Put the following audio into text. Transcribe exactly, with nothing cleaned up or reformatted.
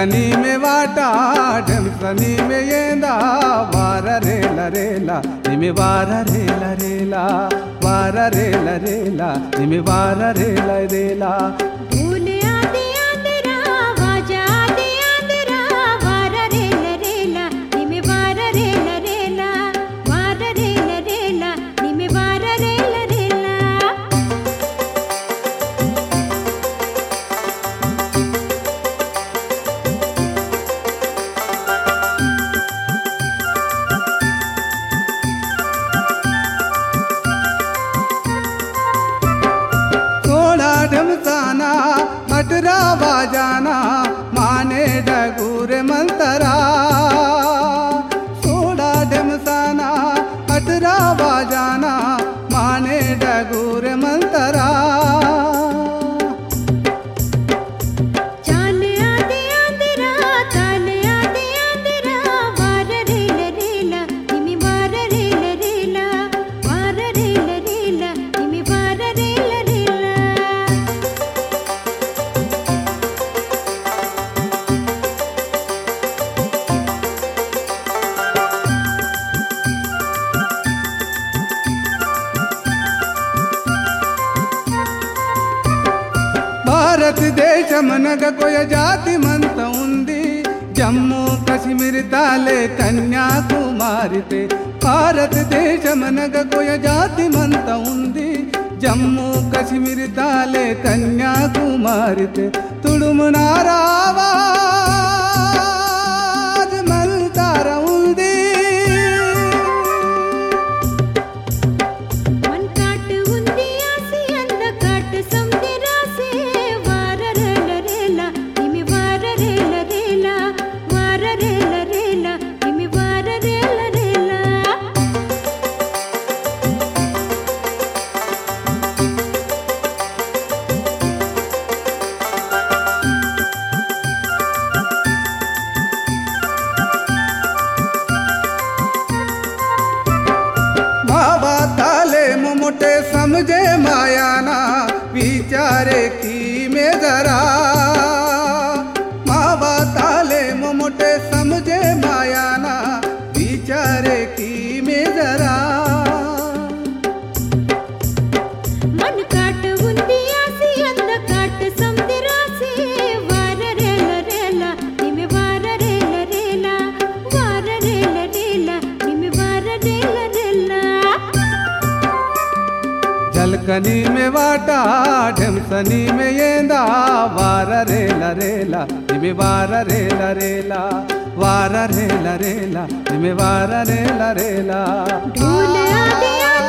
झलकनी में वाटा ढमसनी में येंदा वार रेला रेला निमे वार रेला रेला वार रेला रेला निमे वार रेला रेला भूले आदे आंदरा वाजा आदे आंदरा वार रेला रेला निमे वार रेला रेला वार रेला रेला निमे वार रेला रेला ढमसाना मटरा बाजाना माने डगूर मंतरा सोड़ा ढमसाना मटरा बाजाना माने डगूर मंतरा चाल आदे आंदरा ताल आदे आंदरा वार रेला रेला निमे वार रेला रेला वार रेला रेला निमे वार रेला रेला భారత దేశమనగ కొయ జాతి మంత ఉంది జమ్మూ కశ్మీర్ తాలే కన్యాకుమారితే భారత దేశమనగ కొయ జాతి మంత ఉంది జమ్మూ కశ్మీర్ తాలే కన్యాకుమారితే తుడుమునారావా మల్తార ఉంది मन काट उंदी आसी अंद काट समदे रासे वार रेला रेला निमे वार रेला रेला वार रेला रेला निमे वार रेला रेला बाबा ताले मुमुटे समझे मायाना विचारे की में जरा बाबा ताले मुमुटे समझे मायाना विचारे की में जरा मन काट उंदी आसी अंद काट समदे रासे वार रेला रेला निमे वार रेला रेला वार रेला रेला निमे वार रेला रेला झलकनी में वाटा ढमसनी में येंदा वार रेला रेला निमे वार रेला रेला वार रेला रेला निमे वार रेला रेला भूले आदे